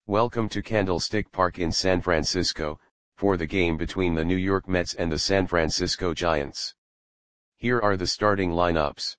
Welcome to Candlestick Park in San Francisco, for the game between the New York Mets and the San Francisco Giants. Here are the starting lineups.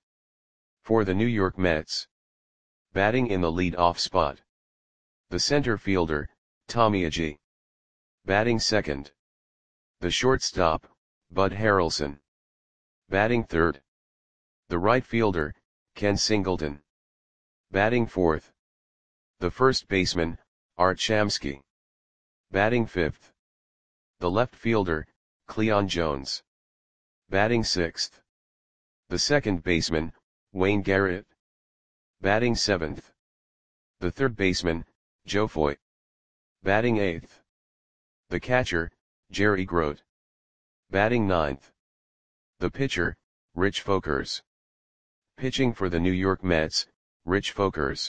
For the New York Mets. Batting in the lead-off spot. The center fielder, Tommy Agee. Batting second. The shortstop, Bud Harrelson. Batting third. The right fielder, Ken Singleton. Batting fourth. The first baseman, Art Shamsky. Batting fifth. The left fielder, Cleon Jones. Batting sixth. The second baseman, Wayne Garrett. Batting seventh. The third baseman, Joe Foy. Batting eighth. The catcher, Jerry Grote. Batting ninth. The pitcher, Rich Folkers. Pitching for the New York Mets, Rich Folkers.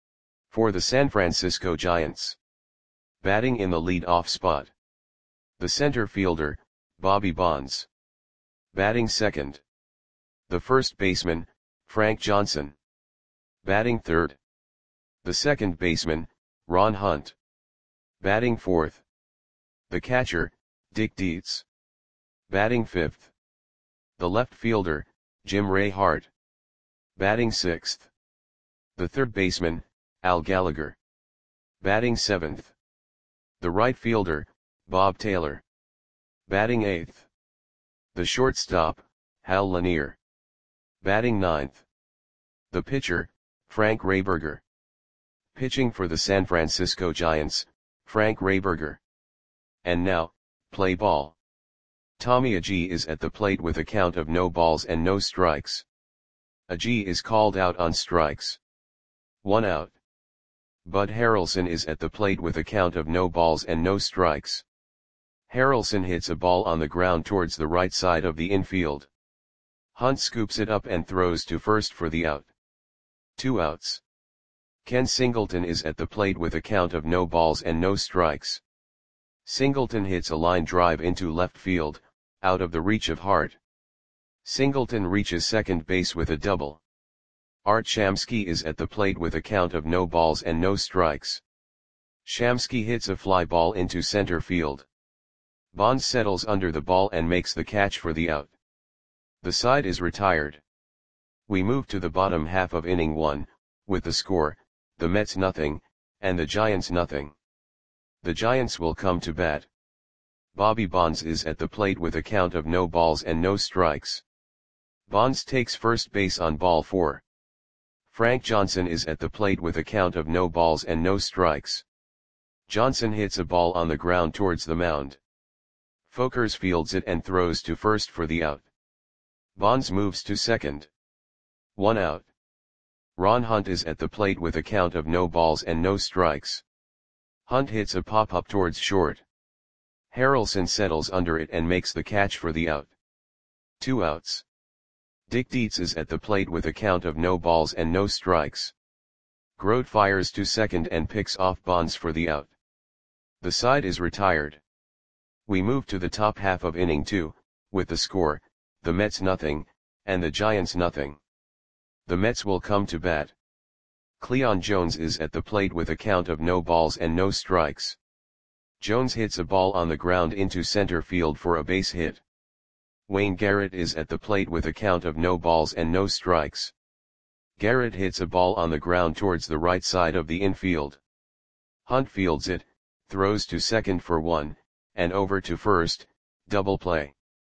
For the San Francisco Giants. Batting in the lead-off spot. The center fielder, Bobby Bonds. Batting second. The first baseman, Frank Johnson. Batting third. The second baseman, Ron Hunt. Batting fourth. The catcher, Dick Dietz. Batting fifth. The left fielder, Jim Ray Hart. Batting sixth. The third baseman, Al Gallagher. Batting seventh. The right fielder, Bob Taylor. Batting eighth. The shortstop, Hal Lanier. Batting ninth. The pitcher, Frank Rayburger. Pitching for the San Francisco Giants, Frank Rayburger. And now, play ball. Tommy Agee is at the plate with a count of no balls and no strikes. Agee is called out on strikes. 1 out. Bud Harrelson is at the plate with a count of no balls and no strikes. Harrelson hits a ball on the ground towards the right side of the infield. Hunt scoops it up and throws to first for the out. 2 outs. Ken Singleton is at the plate with a count of no balls and no strikes. Singleton hits a line drive into left field, out of the reach of Hart. Singleton reaches second base with a double. Art Shamsky is at the plate with a count of no balls and no strikes. Shamsky hits a fly ball into center field. Bonds settles under the ball and makes the catch for the out. The side is retired. We move to the bottom half of inning 1, with the score, the Mets nothing, and the Giants nothing. The Giants will come to bat. Bobby Bonds is at the plate with a count of no balls and no strikes. Bonds takes first base on ball 4. Frank Johnson is at the plate with a count of no balls and no strikes. Johnson hits a ball on the ground towards the mound. Folkers fields it and throws to first for the out. Bonds moves to second. 1 out. Ron Hunt is at the plate with a count of no balls and no strikes. Hunt hits a pop-up towards short. Harrelson settles under it and makes the catch for the out. 2 outs. Dick Dietz is at the plate with a count of no balls and no strikes. Grote fires to second and picks off Bonds for the out. The side is retired. We move to the top half of inning 2, with the score, the Mets nothing, and the Giants nothing. The Mets will come to bat. Cleon Jones is at the plate with a count of no balls and no strikes. Jones hits a ball on the ground into center field for a base hit. Wayne Garrett is at the plate with a count of no balls and no strikes. Garrett hits a ball on the ground towards the right side of the infield. Hunt fields it, throws to second for 1, and over to first, double play.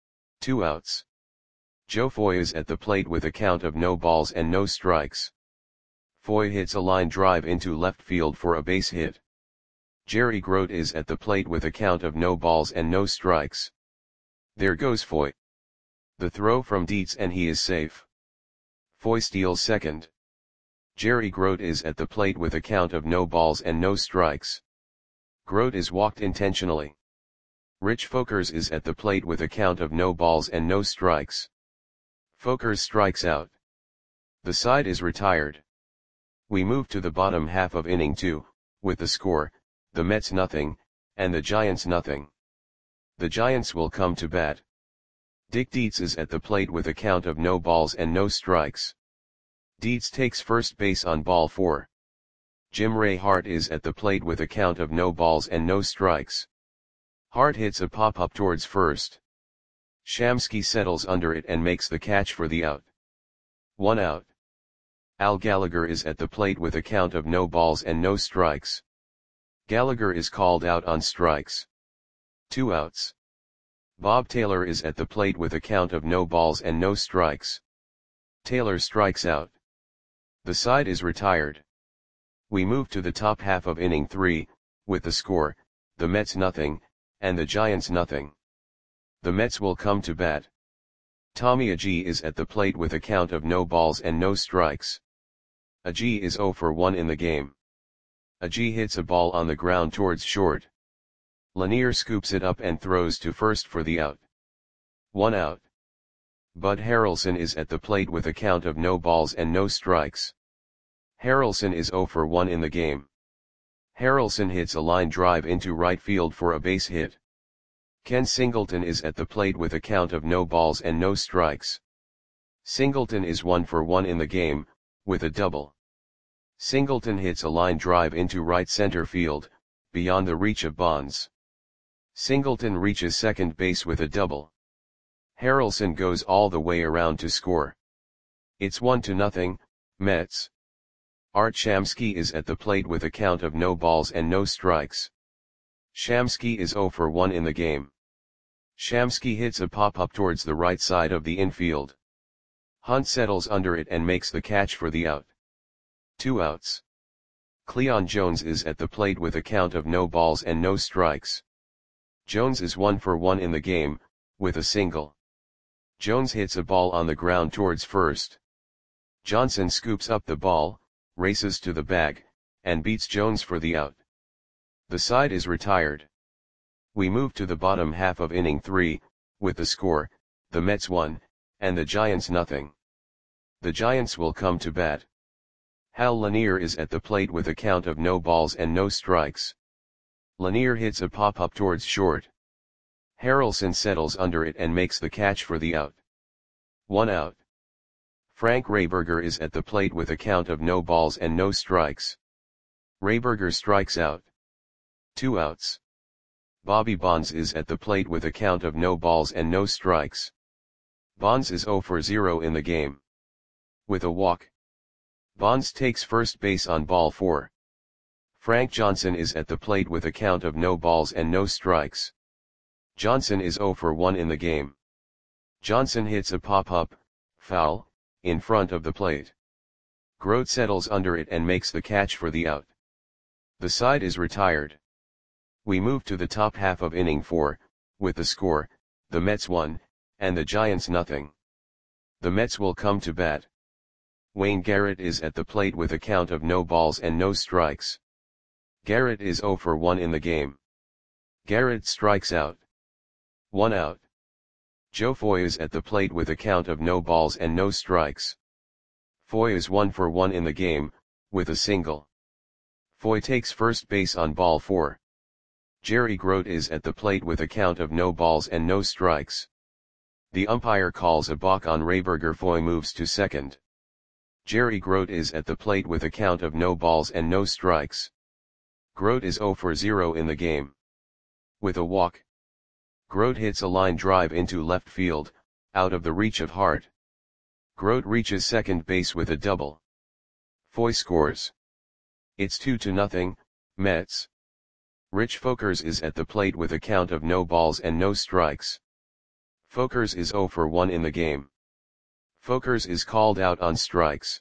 2 outs. Joe Foy is at the plate with a count of no balls and no strikes. Foy hits a line drive into left field for a base hit. Jerry Grote is at the plate with a count of no balls and no strikes. There goes Foy. The throw from Dietz and he is safe. Foy steals second. Jerry Grote is at the plate with a count of no balls and no strikes. Grote is walked intentionally. Rich Folkers is at the plate with a count of no balls and no strikes. Folkers strikes out. The side is retired. We move to the bottom half of inning 2, with the score, the Mets nothing, and the Giants nothing. The Giants will come to bat. Dick Dietz is at the plate with a count of no balls and no strikes. Dietz takes first base on ball 4. Jim Ray Hart is at the plate with a count of no balls and no strikes. Hart hits a pop-up towards first. Shamsky settles under it and makes the catch for the out. 1 out. Al Gallagher is at the plate with a count of no balls and no strikes. Gallagher is called out on strikes. 2 outs. Bob Taylor is at the plate with a count of no balls and no strikes. Taylor strikes out. The side is retired. We move to the top half of inning 3, with the score, the Mets nothing, and the Giants nothing. The Mets will come to bat. Tommy Agee is at the plate with a count of no balls and no strikes. Agee is 0 for 1 in the game. Agee hits a ball on the ground towards short. Lanier scoops it up and throws to first for the out. 1 out. Bud Harrelson is at the plate with a count of no balls and no strikes. Harrelson is 0 for 1 in the game. Harrelson hits a line drive into right field for a base hit. Ken Singleton is at the plate with a count of no balls and no strikes. Singleton is 1 for 1 in the game, with a double. Singleton hits a line drive into right center field, beyond the reach of Bonds. Singleton reaches second base with a double. Harrelson goes all the way around to score. It's 1-0, Mets. Art Shamsky is at the plate with a count of no balls and no strikes. Shamsky is 0 for 1 in the game. Shamsky hits a pop-up towards the right side of the infield. Hunt settles under it and makes the catch for the out. 2 outs. Cleon Jones is at the plate with a count of no balls and no strikes. Jones is 1 for 1 in the game, with a single. Jones hits a ball on the ground towards first. Johnson scoops up the ball, races to the bag, and beats Jones for the out. The side is retired. We move to the bottom half of inning 3, with the score, the Mets 1, and the Giants nothing. The Giants will come to bat. Hal Lanier is at the plate with a count of no balls and no strikes. Lanier hits a pop-up towards short. Harrelson settles under it and makes the catch for the out. 1 out. Frank Rayberger is at the plate with a count of no balls and no strikes. Rayberger strikes out. 2 outs. Bobby Bonds is at the plate with a count of no balls and no strikes. Bonds is 0 for 0 in the game. With a walk. Bonds takes first base on ball 4. Frank Johnson is at the plate with a count of no balls and no strikes. Johnson is 0 for 1 in the game. Johnson hits a pop-up, foul, in front of the plate. Grote settles under it and makes the catch for the out. The side is retired. We move to the top half of inning 4, with the score, the Mets 1, and the Giants nothing. The Mets will come to bat. Wayne Garrett is at the plate with a count of no balls and no strikes. Garrett is 0 for 1 in the game. Garrett strikes out. 1 out. Joe Foy is at the plate with a count of no balls and no strikes. Foy is 1 for 1 in the game, with a single. Foy takes first base on ball 4. Jerry Grote is at the plate with a count of no balls and no strikes. The umpire calls a balk on Rayberger. Foy moves to second. Jerry Grote is at the plate with a count of no balls and no strikes. Grote is 0 for 0 in the game. With a walk. Grote hits a line drive into left field, out of the reach of Hart. Grote reaches second base with a double. Foy scores. It's 2-0, Mets. Rich Folkers is at the plate with a count of no balls and no strikes. Folkers is 0 for 1 in the game. Folkers is called out on strikes.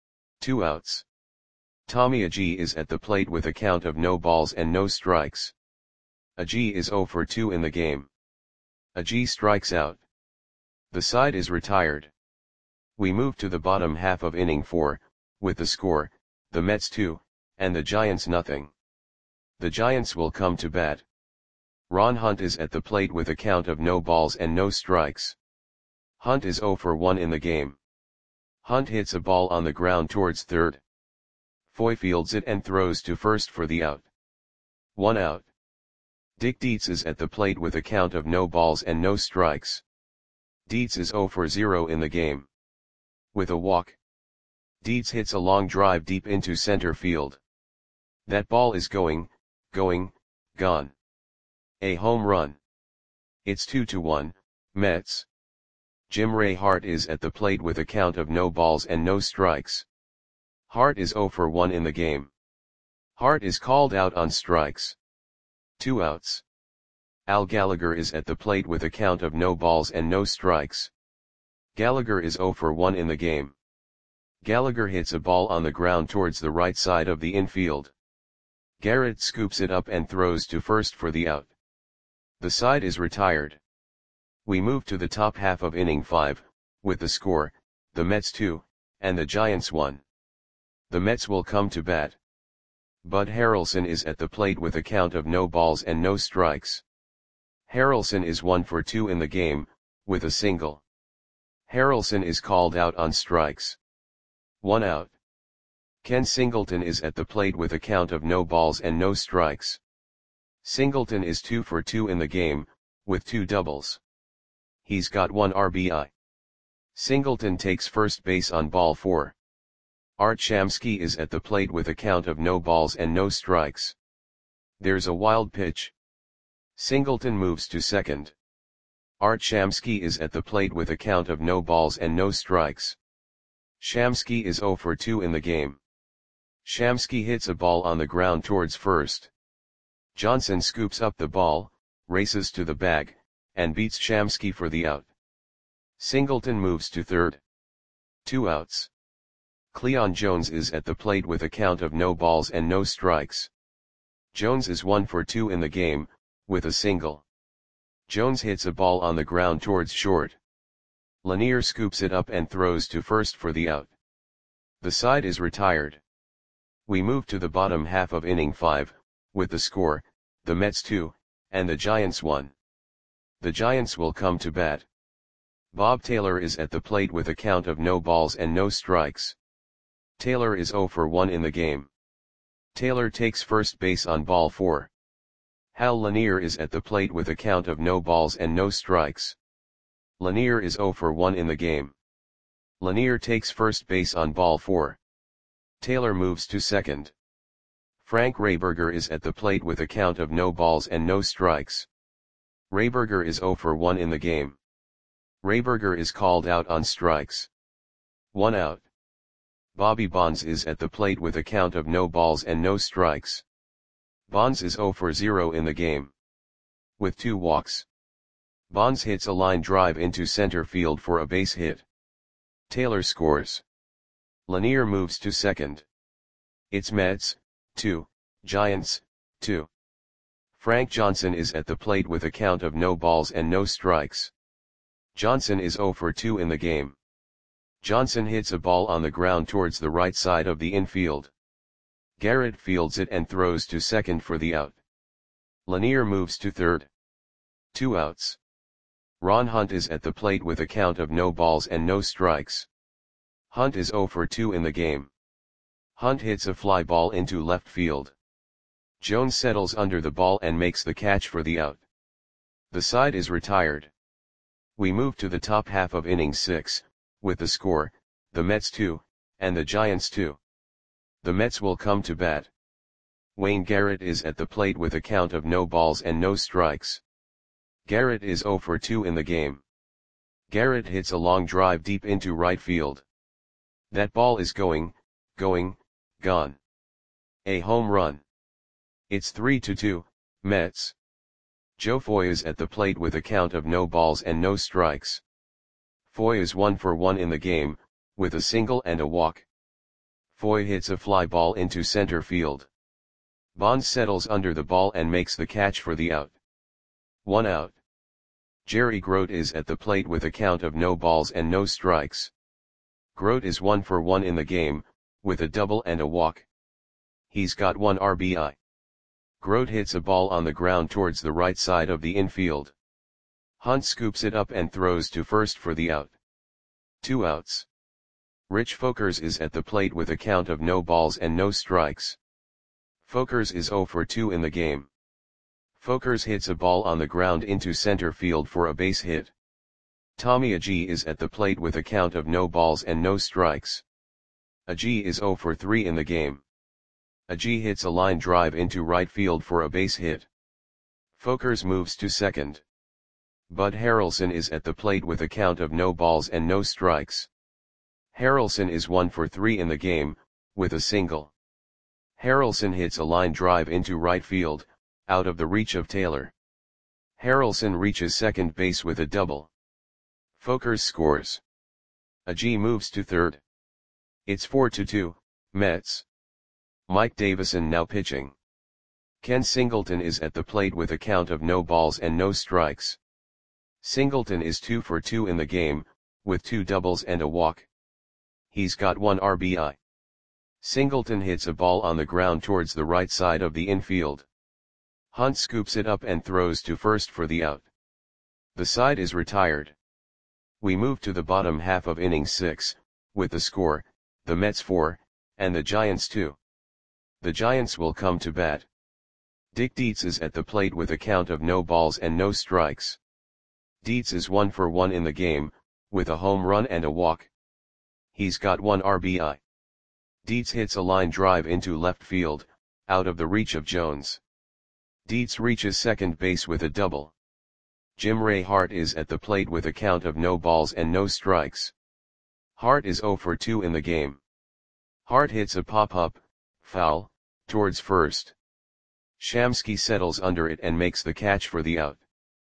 2 outs. Tommy Agee is at the plate with a count of no balls and no strikes. Agee is 0 for 2 in the game. Agee strikes out. The side is retired. We move to the bottom half of inning 4, with the score, the Mets 2, and the Giants nothing. The Giants will come to bat. Ron Hunt is at the plate with a count of no balls and no strikes. Hunt is 0 for 1 in the game. Hunt hits a ball on the ground towards third. Foy fields it and throws to first for the out. 1 out. Dick Dietz is at the plate with a count of no balls and no strikes. Dietz is 0 for 0 in the game. With a walk. Dietz hits a long drive deep into center field. That ball is going, gone. A home run. It's 2-1, Mets. Jim Ray Hart is at the plate with a count of no balls and no strikes. Hart is 0 for 1 in the game. Hart is called out on strikes. 2 outs. Al Gallagher is at the plate with a count of no balls and no strikes. Gallagher is 0 for 1 in the game. Gallagher hits a ball on the ground towards the right side of the infield. Garrett scoops it up and throws to first for the out. The side is retired. We move to the top half of inning 5, with the score, the Mets 2, and the Giants 1. The Mets will come to bat. Bud Harrelson is at the plate with a count of no balls and no strikes. Harrelson is 1 for 2 in the game, with a single. Harrelson is called out on strikes. 1 out. Ken Singleton is at the plate with a count of no balls and no strikes. Singleton is 2 for 2 in the game, with 2 doubles. He's got 1 RBI. Singleton takes first base on ball 4. Art Shamsky is at the plate with a count of no balls and no strikes. There's a wild pitch. Singleton moves to second. Art Shamsky is at the plate with a count of no balls and no strikes. Shamsky is 0 for 2 in the game. Shamsky hits a ball on the ground towards first. Johnson scoops up the ball, races to the bag, and beats Shamsky for the out. Singleton moves to third. 2 outs. Cleon Jones is at the plate with a count of no balls and no strikes. Jones is 1 for 2 in the game, with a single. Jones hits a ball on the ground towards short. Lanier scoops it up and throws to first for the out. The side is retired. We move to the bottom half of inning 5, with the score, the Mets 2, and the Giants 1. The Giants will come to bat. Bob Taylor is at the plate with a count of no balls and no strikes. Taylor is 0 for 1 in the game. Taylor takes first base on ball 4. Hal Lanier is at the plate with a count of no balls and no strikes. Lanier is 0 for 1 in the game. Lanier takes first base on ball 4. Taylor moves to second. Frank Rayberger is at the plate with a count of no balls and no strikes. Rayberger is 0 for 1 in the game. Rayberger is called out on strikes. 1 out. Bobby Bonds is at the plate with a count of no balls and no strikes. Bonds is 0 for 0 in the game. With 2 walks. Bonds hits a line drive into center field for a base hit. Taylor scores. Lanier moves to second. It's Mets, 2, Giants, 2. Frank Johnson is at the plate with a count of no balls and no strikes. Johnson is 0 for 2 in the game. Johnson hits a ball on the ground towards the right side of the infield. Garrett fields it and throws to second for the out. Lanier moves to third. 2 outs. Ron Hunt is at the plate with a count of no balls and no strikes. Hunt is 0 for 2 in the game. Hunt hits a fly ball into left field. Jones settles under the ball and makes the catch for the out. The side is retired. We move to the top half of inning 6, with the score, the Mets 2, and the Giants 2. The Mets will come to bat. Wayne Garrett is at the plate with a count of no balls and no strikes. Garrett is 0 for 2 in the game. Garrett hits a long drive deep into right field. That ball is going, gone. A home run. It's 3-2, Mets. Joe Foy is at the plate with a count of no balls and no strikes. Foy is 1 for 1 in the game, with a single and a walk. Foy hits a fly ball into center field. Bonds settles under the ball and makes the catch for the out. 1 out. Jerry Grote is at the plate with a count of no balls and no strikes. Grote is 1 for 1 in the game, with a double and a walk. He's got 1 RBI. Grote hits a ball on the ground towards the right side of the infield. Hunt scoops it up and throws to first for the out. 2 outs. Rich Folkers is at the plate with a count of no balls and no strikes. Folkers is 0 for 2 in the game. Folkers hits a ball on the ground into center field for a base hit. Tommy Agee is at the plate with a count of no balls and no strikes. Agee is 0 for 3 in the game. Agee hits a line drive into right field for a base hit. Folkers moves to second. Bud Harrelson is at the plate with a count of no balls and no strikes. Harrelson is 1 for 3 in the game, with a single. Harrelson hits a line drive into right field, out of the reach of Taylor. Harrelson reaches second base with a double. Folkers scores. Agee moves to third. It's 4-2, Mets. Mike Davison now pitching. Ken Singleton is at the plate with a count of no balls and no strikes. Singleton is 2 for 2 in the game, with 2 doubles and a walk. He's got 1 RBI. Singleton hits a ball on the ground towards the right side of the infield. Hunt scoops it up and throws to first for the out. The side is retired. We move to the bottom half of inning 6, with the score, the Mets 4, and the Giants 2. The Giants will come to bat. Dick Dietz is at the plate with a count of no balls and no strikes. Dietz is 1 for 1 in the game, with a home run and a walk. He's got 1 RBI. Dietz hits a line drive into left field, out of the reach of Jones. Dietz reaches second base with a double. Jim Ray Hart is at the plate with a count of no balls and no strikes. Hart is 0 for 2 in the game. Hart hits a pop-up, foul, towards first. Shamsky settles under it and makes the catch for the out.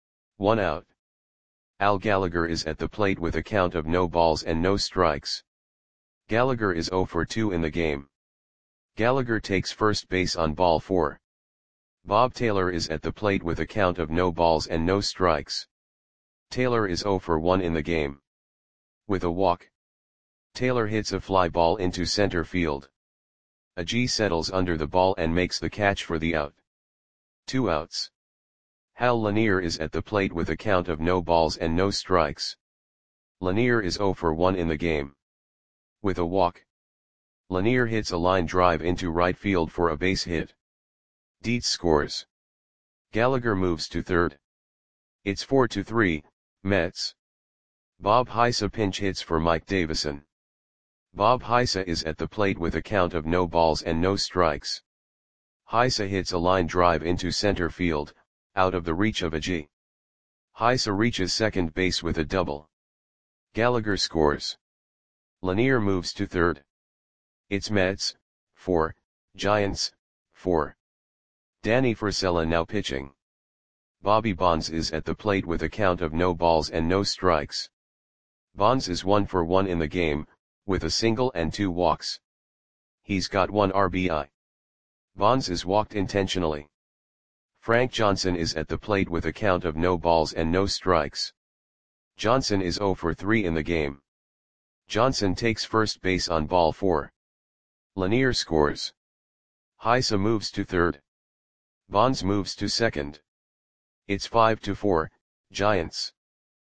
1 out. Al Gallagher is at the plate with a count of no balls and no strikes. Gallagher is 0 for 2 in the game. Gallagher takes first base on ball 4. Bob Taylor is at the plate with a count of no balls and no strikes. Taylor is 0 for 1 in the game. With a walk. Taylor hits a fly ball into center field. Agee settles under the ball and makes the catch for the out. 2 outs. Hal Lanier is at the plate with a count of no balls and no strikes. Lanier is 0 for 1 in the game. With a walk. Lanier hits a line drive into right field for a base hit. Dietz scores. Gallagher moves to third. It's 4-3, Mets. Bob Heisa pinch hits for Mike Davison. Bob Heisa is at the plate with a count of no balls and no strikes. Heisa hits a line drive into center field, out of the reach of Agee. Heisa reaches second base with a double. Gallagher scores. Lanier moves to third. It's Mets, 4, Giants, 4. Danny Frisella now pitching. Bobby Bonds is at the plate with a count of no balls and no strikes. Bonds is 1 for 1 in the game, with a single and 2 walks. He's got 1 RBI. Bonds is walked intentionally. Frank Johnson is at the plate with a count of no balls and no strikes. Johnson is 0 for 3 in the game. Johnson takes first base on ball 4. Lanier scores. Heisa moves to third. Bonds moves to second. It's 5-4, Giants.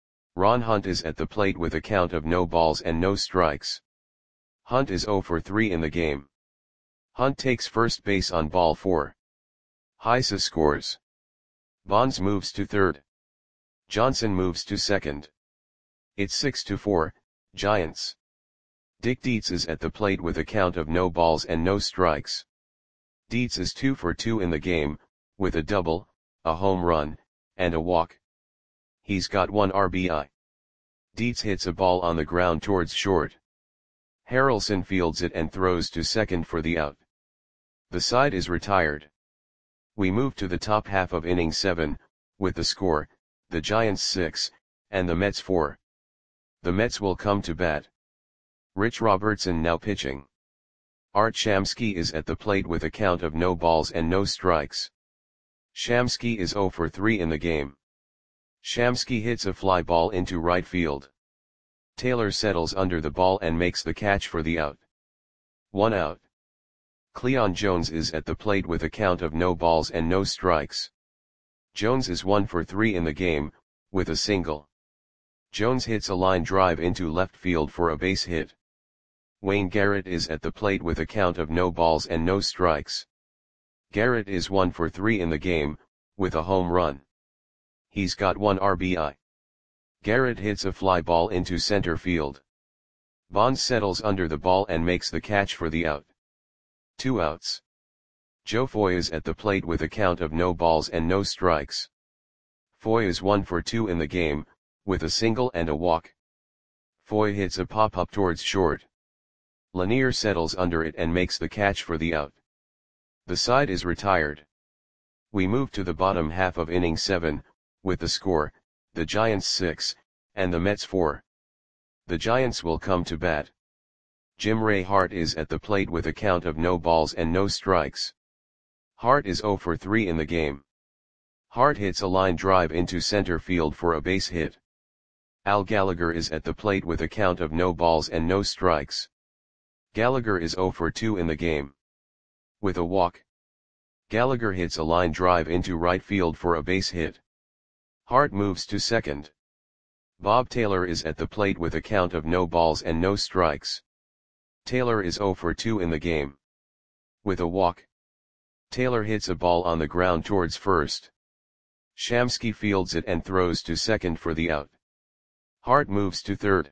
Ron Hunt is at the plate with a count of no balls and no strikes. Hunt is 0 for 3 in the game. Hunt takes first base on ball 4. Heisa scores. Bonds moves to third. Johnson moves to second. It's 6-4, Giants. Dick Dietz is at the plate with a count of no balls and no strikes. Dietz is 2 for 2 in the game, with a double, a home run, and a walk. He's got 1 RBI. Dietz hits a ball on the ground towards short. Harrelson fields it and throws to second for the out. The side is retired. We move to the top half of inning 7, with the score, the Giants 6, and the Mets 4. The Mets will come to bat. Rich Robertson now pitching. Art Shamsky is at the plate with a count of no balls and no strikes. Shamsky is 0 for 3 in the game. Shamsky hits a fly ball into right field. Taylor settles under the ball and makes the catch for the out. 1 out. Cleon Jones is at the plate with a count of no balls and no strikes. Jones is 1 for 3 in the game, with a single. Jones hits a line drive into left field for a base hit. Wayne Garrett is at the plate with a count of no balls and no strikes. Garrett is 1 for 3 in the game, with a home run. He's got 1 RBI. Garrett hits a fly ball into center field. Bonds settles under the ball and makes the catch for the out. 2 outs. Joe Foy is at the plate with a count of no balls and no strikes. Foy is 1 for 2 in the game, with a single and a walk. Foy hits a pop-up towards short. Lanier settles under it and makes the catch for the out. The side is retired. We move to the bottom half of inning 7, with the score, the Giants 6, and the Mets 4. The Giants will come to bat. Jim Ray Hart is at the plate with a count of no balls and no strikes. Hart is 0 for 3 in the game. Hart hits a line drive into center field for a base hit. Al Gallagher is at the plate with a count of no balls and no strikes. Gallagher is 0 for 2 in the game. With a walk. Gallagher hits a line drive into right field for a base hit. Hart moves to second. Bob Taylor is at the plate with a count of no balls and no strikes. Taylor is 0 for 2 in the game. With a walk. Taylor hits a ball on the ground towards first. Shamsky fields it and throws to second for the out. Hart moves to third.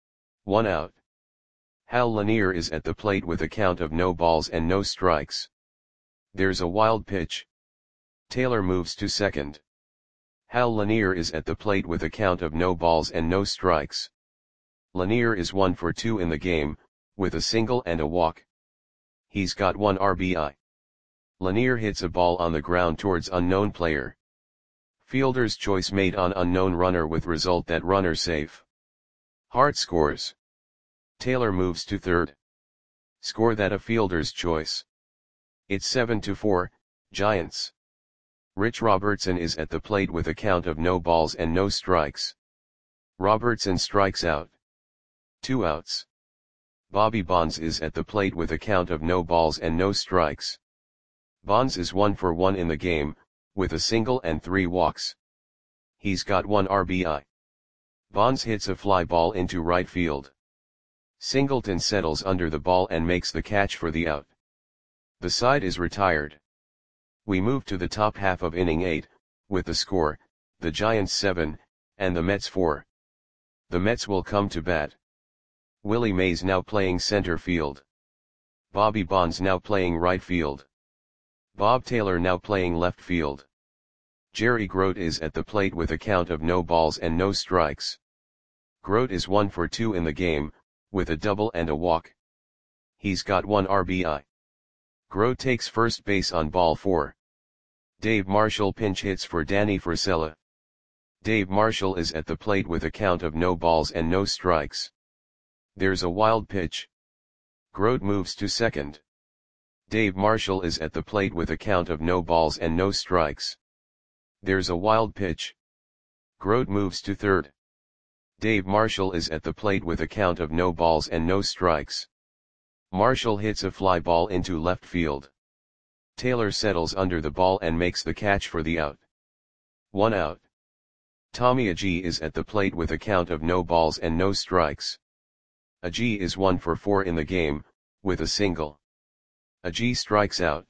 1 out. Hal Lanier is at the plate with a count of no balls and no strikes. There's a wild pitch. Taylor moves to second. Hal Lanier is at the plate with a count of no balls and no strikes. Lanier is 1 for 2 in the game, with a single and a walk. He's got 1 RBI. Lanier hits a ball on the ground towards unknown player. Fielder's choice made on unknown runner with result that runner safe. Hart scores. Taylor moves to third. Score that a fielder's choice. It's 7-4, Giants. Rich Robertson is at the plate with a count of no balls and no strikes. Robertson strikes out. 2 outs. Bobby Bonds is at the plate with a count of no balls and no strikes. Bonds is 1 for 1 in the game, with a single and 3 walks. He's got 1 RBI. Bonds hits a fly ball into right field. Singleton settles under the ball and makes the catch for the out. The side is retired. We move to the top half of inning 8, with the score, the Giants 7, and the Mets 4. The Mets will come to bat. Willie Mays now playing center field. Bobby Bonds now playing right field. Bob Taylor now playing left field. Jerry Grote is at the plate with a count of no balls and no strikes. Grote is 1 for 2 in the game, with a double and a walk. He's got 1 RBI. Grote takes first base on ball 4. Dave Marshall pinch hits for Danny Frisella. Dave Marshall is at the plate with a count of no balls and no strikes. There's a wild pitch. Grote moves to second. Dave Marshall is at the plate with a count of no balls and no strikes. There's a wild pitch. Grote moves to third. Dave Marshall is at the plate with a count of no balls and no strikes. Marshall hits a fly ball into left field. Taylor settles under the ball and makes the catch for the out. 1 out. Tommy Agee is at the plate with a count of no balls and no strikes. Agee is 1 for 4 in the game, with a single. Agee strikes out.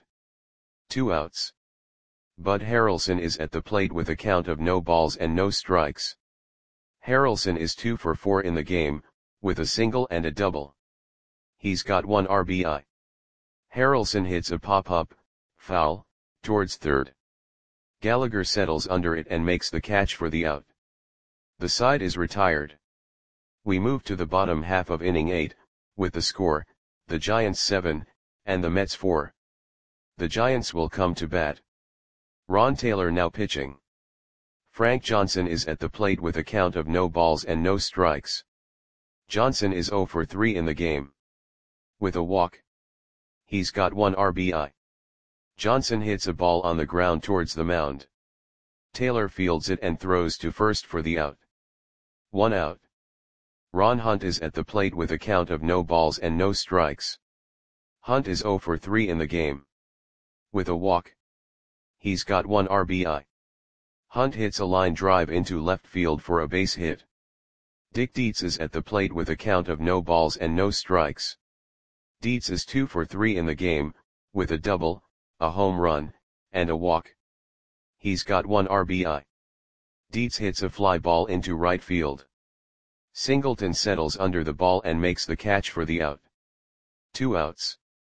2 outs. Bud Harrelson is at the plate with a count of no balls and no strikes. Harrelson is 2 for 4 in the game, with a single and a double. He's got 1 RBI. Harrelson hits a pop-up, foul, towards third. Gallagher settles under it and makes the catch for the out. The side is retired. We move to the bottom half of inning 8, with the score, the Giants 7, and the Mets 4. The Giants will come to bat. Ron Taylor now pitching. Frank Johnson is at the plate with a count of no balls and no strikes. Johnson is 0 for 3 in the game. With a walk. He's got 1 RBI. Johnson hits a ball on the ground towards the mound. Taylor fields it and throws to first for the out. 1 out. Ron Hunt is at the plate with a count of no balls and no strikes. Hunt is 0 for 3 in the game. With a walk. He's got 1 RBI. Hunt hits a line drive into left field for a base hit. Dick Dietz is at the plate with a count of no balls and no strikes. Dietz is 2 for 3 in the game, with a double, a home run, and a walk. He's got 1 RBI. Dietz hits a fly ball into right field. Singleton settles under the ball and makes the catch for the out. 2 outs.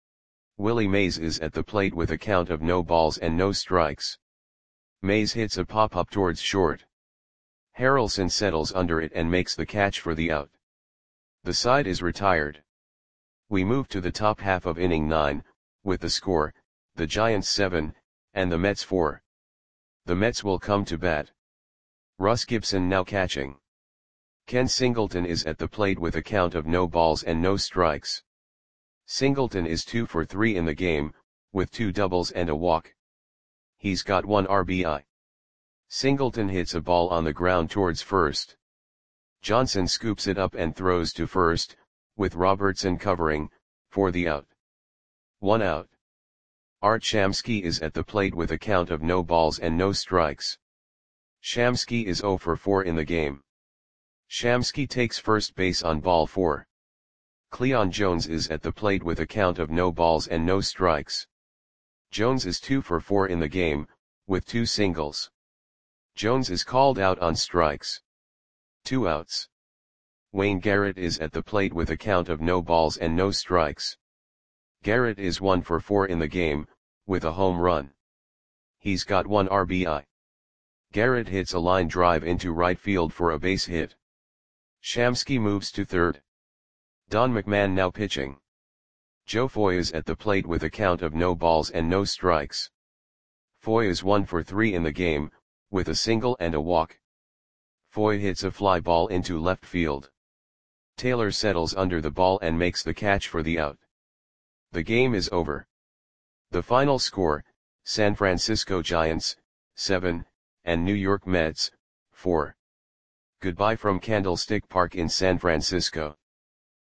Willie Mays is at the plate with a count of no balls and no strikes. Mays hits a pop-up towards short. Harrelson settles under it and makes the catch for the out. The side is retired. We move to the top half of inning 9, with the score, the Giants 7, and the Mets 4. The Mets will come to bat. Russ Gibson now catching. Ken Singleton is at the plate with a count of no balls and no strikes. Singleton is 2 for 3 in the game, with 2 doubles and a walk. He's got 1 RBI. Singleton hits a ball on the ground towards first. Johnson scoops it up and throws to first, with Robertson covering, for the out. 1 out. Art Shamsky is at the plate with a count of no balls and no strikes. Shamsky is 0 for 4 in the game. Shamsky takes first base on ball 4. Cleon Jones is at the plate with a count of no balls and no strikes. Jones is 2 for 4 in the game, with 2 singles. Jones is called out on strikes. 2 outs. Wayne Garrett is at the plate with a count of no balls and no strikes. Garrett is 1 for 4 in the game, with a home run. He's got 1 RBI. Garrett hits a line drive into right field for a base hit. Shamsky moves to third. Don McMahon now pitching. Joe Foy is at the plate with a count of no balls and no strikes. Foy is 1 for 3 in the game, with a single and a walk. Foy hits a fly ball into left field. Taylor settles under the ball and makes the catch for the out. The game is over. The final score, San Francisco Giants, 7, and New York Mets, 4. Goodbye from Candlestick Park in San Francisco.